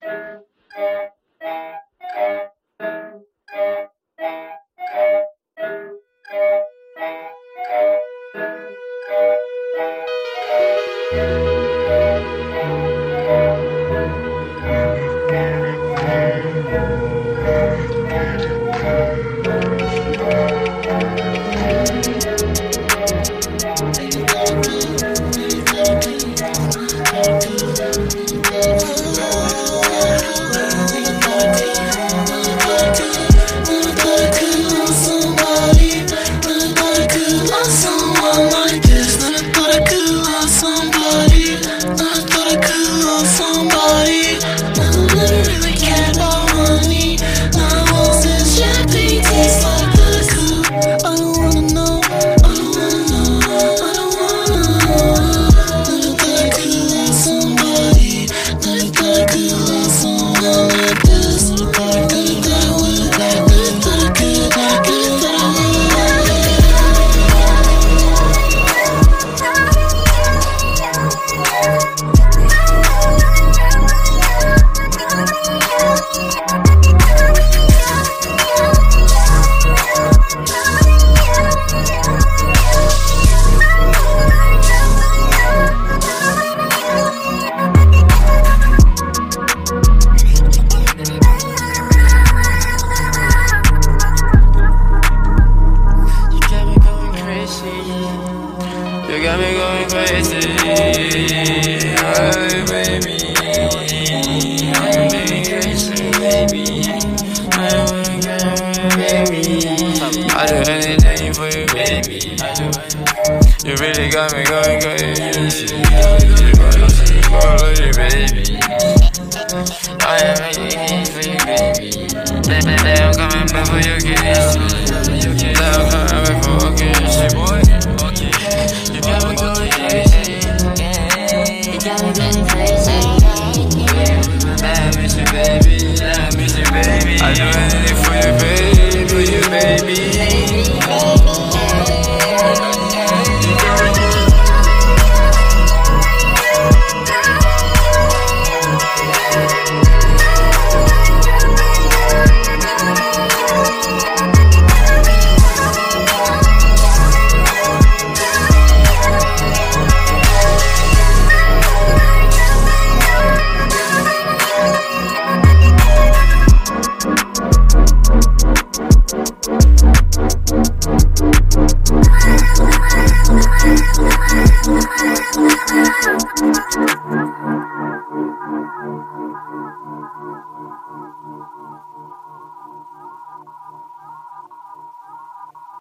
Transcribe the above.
You got me going crazy, oh baby. I'm going crazy, baby. I do anything for you, baby. You really got me going crazy, oh baby. I am anything for you, baby. I'm coming back for your kiss. I'm coming back for a kiss, boy. You got me going crazy. You got me going crazy. I miss you, baby. I miss you, baby. I do anything for you, baby. For you, baby.